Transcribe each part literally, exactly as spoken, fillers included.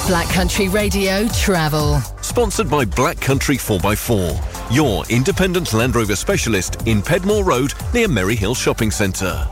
Black Country Radio Travel. Sponsored by Black Country four by four, your independent Land Rover specialist in Pedmore Road near Merry Hill Shopping Centre.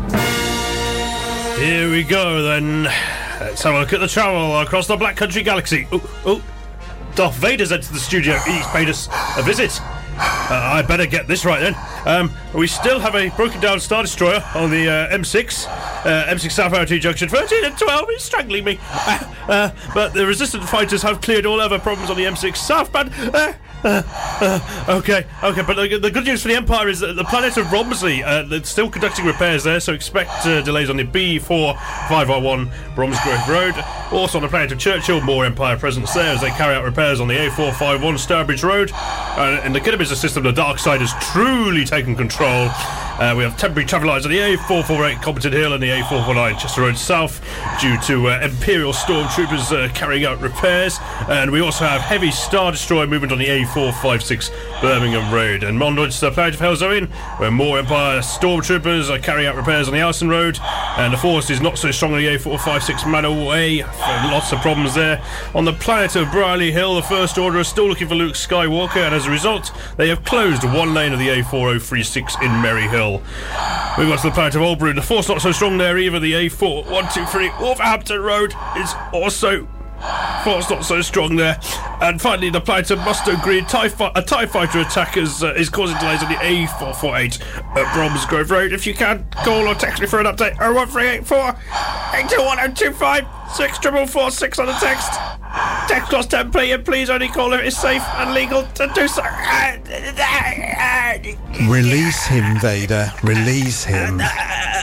Here we go then. Let's have a look at the travel across the Black Country galaxy. Oh, oh. Darth Vader's entered the studio. He's paid us a visit. Uh, I better get this right then. Um, we still have a broken down Star Destroyer on the uh, M six. Uh, M six South Arity Junction thirteen and twelve is strangling me. Uh, uh, but the resistant fighters have cleared all other problems on the M six southbound. Uh, uh, uh, okay, okay, but the, the good news for the Empire is that the planet of Romsley, uh, they're still conducting repairs there, so expect uh, delays on the B four five oh one Bromsgrove Road. Also on the planet of Churchill, more Empire presence there as they carry out repairs on the A four five one Stourbridge Road. Uh, in the Kidderminster system, the dark side has truly taken control. Uh, we have temporary travel lines on the A four forty-eight Compton Hill and the A four forty-nine Chester Road South due to uh, Imperial Stormtroopers uh, carrying out repairs. And we also have heavy Star Destroyer movement on the A four fifty-six Birmingham Road. And onwards to the planet of Hellzoin, where more Empire Stormtroopers are carrying out repairs on the Alison Road. And the force is not so strong on the A four fifty-six Manor Way. Lots of problems there. On the planet of Brierley Hill, the First Order are still looking for Luke Skywalker, and as a result, they have closed one lane of the A four oh thirty-six in Merry Hill. We've got to the planet of Oldbroon. The force not so strong there either. The A four one two three Wolverhampton Road is also force not so strong there. And finally, the planet of Musto Green, TIE fi- a TIE fighter attack is, uh, is causing delays on the A four forty-eight at Bromsgrove Road. If you can, call or text me for an update. oh one three eight four eight two one oh two five six four four six on the text. Text cost ten p and please only call if it's safe and legal to do so. Release him, Vader. Release him.